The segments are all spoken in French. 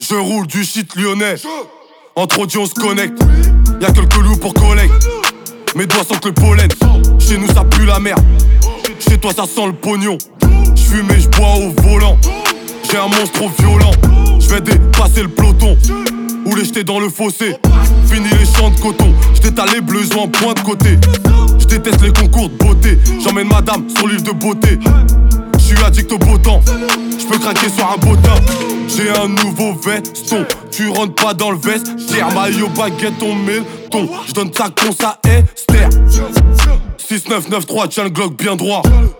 Je roule du shit lyonnais. Entre audio on se connecte. Y'a quelques loups pour collègues. Mes doigts sentent le pollen. Chez nous ça pue la merde. Chez toi ça sent le pognon. J'fume et j'bois au volant. J'ai un monstre trop violent. J'vais dépasser le peloton ou les jeter dans le fossé. Fini les champs de coton. J'détale les bleus en point de côté. J'déteste les concours de beauté. J'emmène madame son livre de beauté. J'suis addict au beau temps. J'peux craquer sur un bottin. J'ai un nouveau veston. Tu rentres pas dans le veste. J'tire maillot, baguette, on met le ton. J'donne ta con, ça Esther. 6-9-9-3, tiens le Glock bien droit.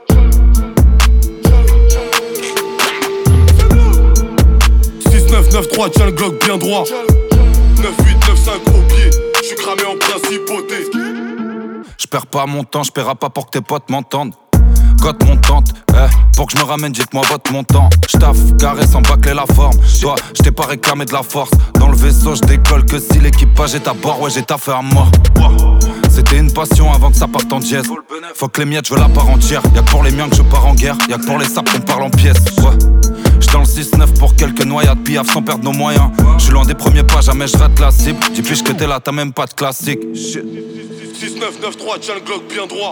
6-9-9-3, tiens le Glock bien droit. 9-8-9-5 au pied. J'suis cramé en principauté. J'perds pas mon temps, j'paierai pas pour que tes potes m'entendent. Cote montante, pour que je me ramène, dites-moi votre montant. J'taffe, carré sans bâcler la forme. Toi, j't'ai pas réclamé de la force. Dans le vaisseau, j'décolle que si l'équipage est à bord. Ouais, j'ai taffé à mort. C'était une passion avant que ça parte en dièse. Faut que les miettes, je veux la part entière. Y'a que pour les miens que je pars en guerre. Y'a que pour les sapes qu'on parle en pièces. Ouais. J'suis dans le 6-9 pour quelques noyades piaf sans perdre nos moyens. J'suis loin des premiers pas, jamais j'rate la cible. Depuis que t'es là, t'as même pas de classique. 6-9-9-3, tiens le Glock bien droit.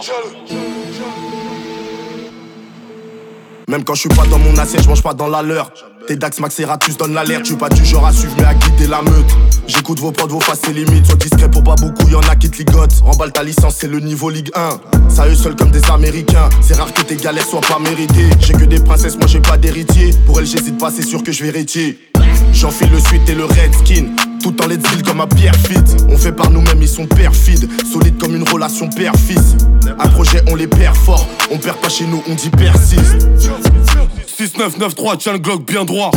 Même quand je suis pas dans mon assiette, je mange pas dans la leur. Tes Dax Maxeratus donnent l'alerte. Je suis pas du genre à suivre mais à guider la meute. J'écoute vos prods, vos faces et limites. Sois discret pour pas beaucoup, y'en a qui te ligotent. Remballe ta licence, c'est le niveau Ligue 1. Ça eux seuls comme des Américains. C'est rare que tes galères soient pas méritées. J'ai que des princesses, moi j'ai pas d'héritier. Pour elles j'hésite pas, c'est sûr que je vais héritier. J'enfile le suite et le red skin. Tout en let's build comme un Pierre Fit. On fait par nous-mêmes, ils sont perfides. Solides comme une relation père-fils. Un projet, on les perd fort. On perd pas chez nous, on dit persiste. 6-9-9-3, tiens le Glock bien droit.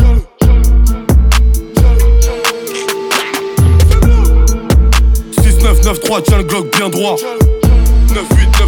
6-9-9-3, tiens le Glock bien droit. 9-8-9-5